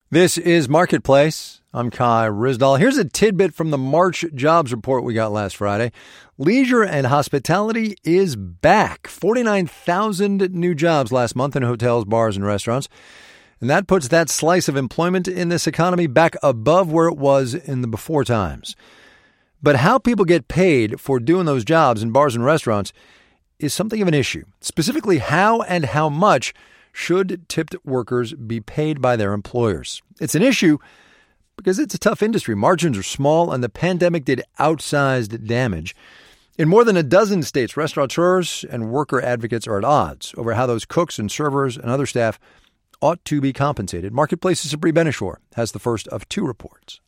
This is Marketplace. I'm Kai Ryssdal. Here's a tidbit from the March jobs report we got last Friday. Leisure and hospitality is back. 49,000 new jobs last month in hotels, bars, and restaurants. And that puts that slice of employment in this economy back above where it was in the before times. But how people get paid for doing those jobs in bars and restaurants is something of an issue. Specifically, how and how much should tipped workers be paid by their employers? It's an issue because it's a tough industry. Margins are small, and the pandemic did outsized damage. In more than a dozen states, restaurateurs and worker advocates are at odds over how those cooks and servers and other staff ought to be compensated. Marketplace's Sabri Benishore has the first of two reports.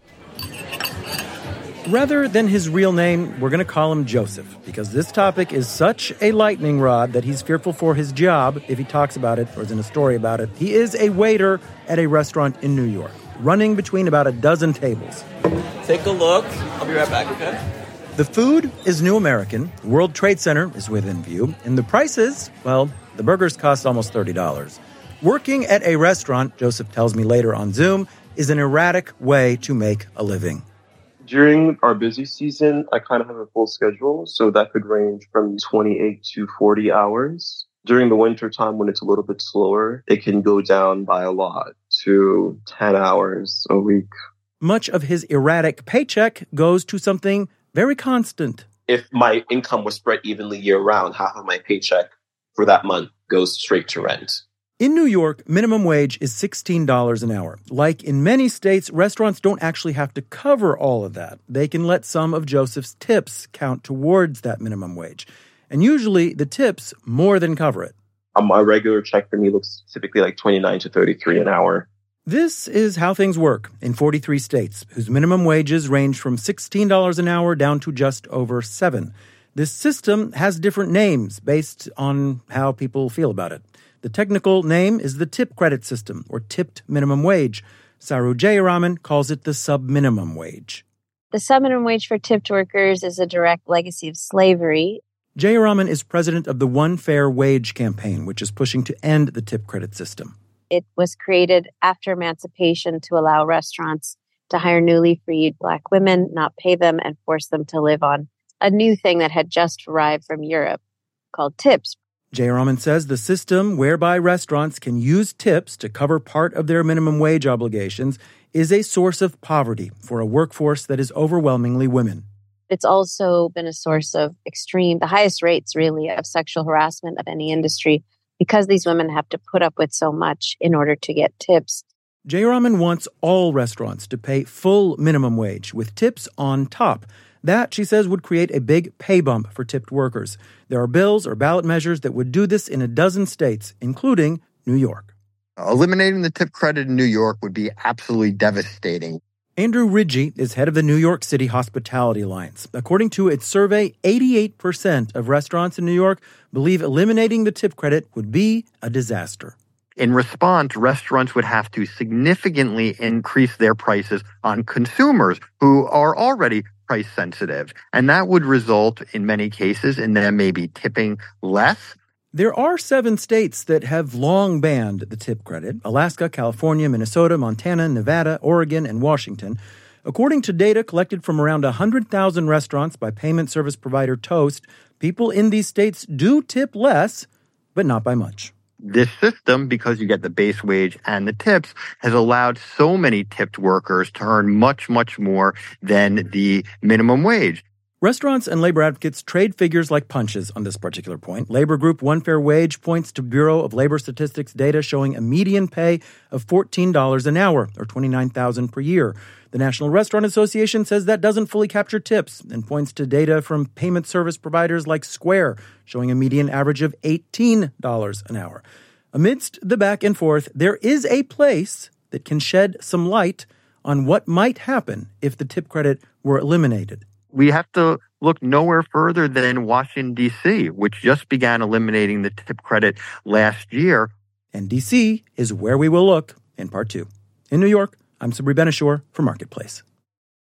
Rather than his real name, we're going to call him Joseph, because this topic is such a lightning rod that he's fearful for his job if he talks about it or is in a story about it. He is a waiter at a restaurant in New York, running between about a dozen tables. Take a look. I'll be right back, okay? The food is New American, World Trade Center is within view, and the prices, well, the burgers cost almost $30. Working at a restaurant, Joseph tells me later on Zoom, is an erratic way to make a living. During our busy season, I kind of have a full schedule, so that could range from 28 to 40 hours. During the winter time, when it's a little bit slower, it can go down by a lot to 10 hours a week. Much of his erratic paycheck goes to something very constant. If my income was spread evenly year-round, half of my paycheck for that month goes straight to rent. In New York, minimum wage is $16 an hour. Like in many states, restaurants don't actually have to cover all of that. They can let some of Joseph's tips count towards that minimum wage. And usually the tips more than cover it. My regular check for me looks typically like $29 to $33 an hour. This is how things work in 43 states, whose minimum wages range from $16 an hour down to just over $7. This system has different names based on how people feel about it. The technical name is the tip credit system, or tipped minimum wage. Saru Jayaraman calls it the sub-minimum wage. The sub-minimum wage for tipped workers is a direct legacy of slavery. Jayaraman is president of the One Fair Wage campaign, which is pushing to end the tip credit system. It was created after emancipation to allow restaurants to hire newly freed Black women, not pay them, and force them to live on a new thing that had just arrived from Europe called tips. Jayaraman says the system whereby restaurants can use tips to cover part of their minimum wage obligations is a source of poverty for a workforce that is overwhelmingly women. It's also been a source of the highest rates really of sexual harassment of any industry because these women have to put up with so much in order to get tips. Jayaraman wants all restaurants to pay full minimum wage with tips on top. That, she says, would create a big pay bump for tipped workers. There are bills or ballot measures that would do this in a dozen states, including New York. Eliminating the tip credit in New York would be absolutely devastating. Andrew Ridgey is head of the New York City Hospitality Alliance. According to its survey, 88% of restaurants in New York believe eliminating the tip credit would be a disaster. In response, restaurants would have to significantly increase their prices on consumers who are already price sensitive. And that would result, in many cases, in them maybe tipping less. There are 7 states that have long banned the tip credit: Alaska, California, Minnesota, Montana, Nevada, Oregon, and Washington. According to data collected from around 100,000 restaurants by payment service provider Toast, people in these states do tip less, but not by much. This system, because you get the base wage and the tips, has allowed so many tipped workers to earn much, much more than the minimum wage. Restaurants and labor advocates trade figures like punches on this particular point. Labor group One Fair Wage points to Bureau of Labor Statistics data showing a median pay of $14 an hour, or $29,000 per year. The National Restaurant Association says that doesn't fully capture tips and points to data from payment service providers like Square, showing a median average of $18 an hour. Amidst the back and forth, there is a place that can shed some light on what might happen if the tip credit were eliminated. We have to look nowhere further than Washington, D.C., which just began eliminating the tip credit last year. And D.C. is where we will look in part 2. In New York, I'm Sabri Benishore for Marketplace.